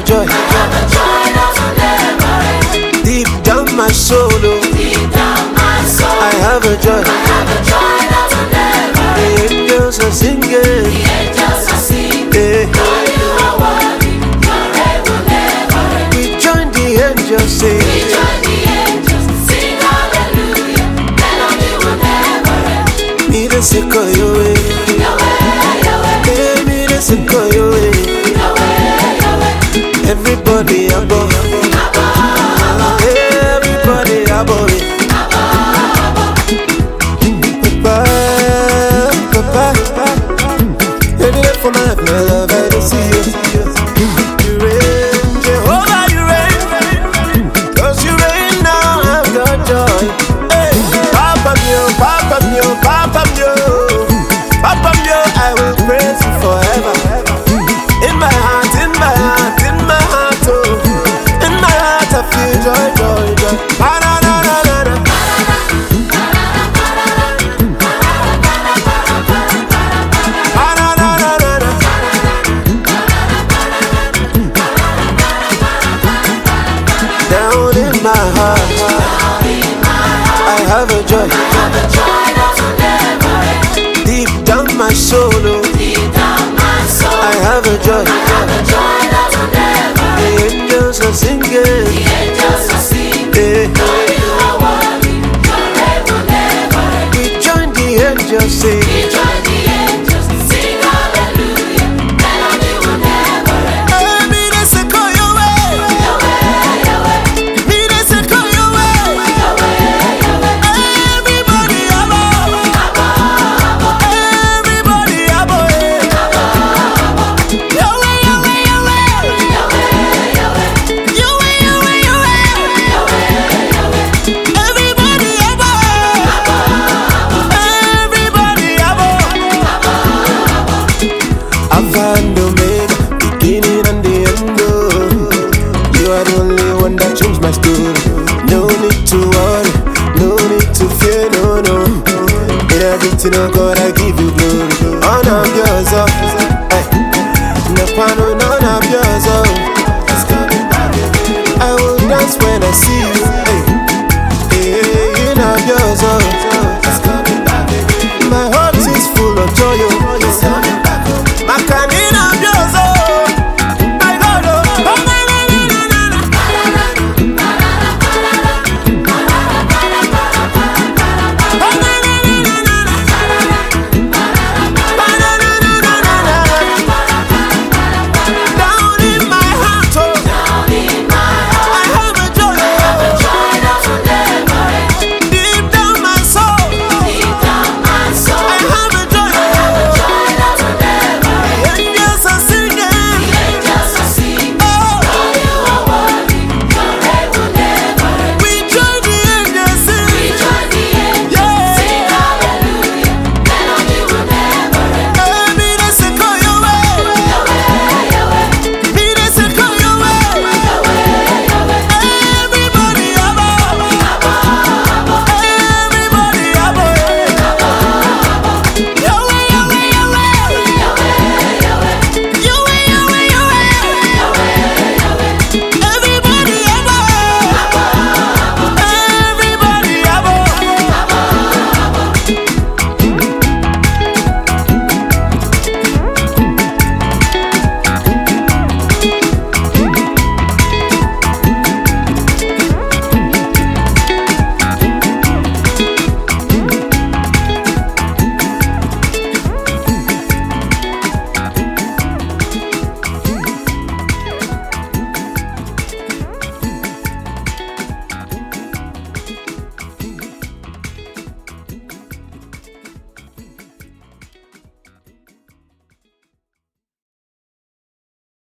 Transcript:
joy. that will never end. Deep down my soul, oh, Deep down my soul, I have a joy. that will never The end. angels are singing. The angels are singing. Yeah. God, you are worthy. Your reign will never end. We join the angels We sing. join the angels, sing hallelujah. Melody will never end. Me the sick of your way. Hey, me the sick of your way. Everybody above. Everybody above it. Papa, every day for my love, I don't see you. You reign, Jehovah, you reign. 'Cause you reign now, I've got joy. Hey, Papa mio, Papa mio, Papa mio, Papa mio, I will praise you forever. In my heart, in my heart, in my heart, oh, in my heart I feel joy, joy, joy. Pa-na-na-na-na-na. Pa-na-na-na-na-na. Down in my heart, I have a joy. that will never end. Deep down my soul, oh, Deep down my soul, I have a joy. that will never end. The angels are singing. The angels are singing. Yeah. God, you are worthy. Your reign will never end. We join the angels sing. We join the angels, sing hallelujah. Melody will never end. Hey, me the sick of your way. Your way. Me the sick of your way. Your way. Everybody above. Everybody above. Your way, your way, your way. Your way, your way, your way. Everybody above. Everybody above. Alpha and Omega, beginning and the end. Oh, you are the only one that changed my story. No need to worry, no need to fear, no, no. In everything, oh God, I give you glory. Honor of yours, oh, hey. No pano, none of yours, oh. I will dance when I see you.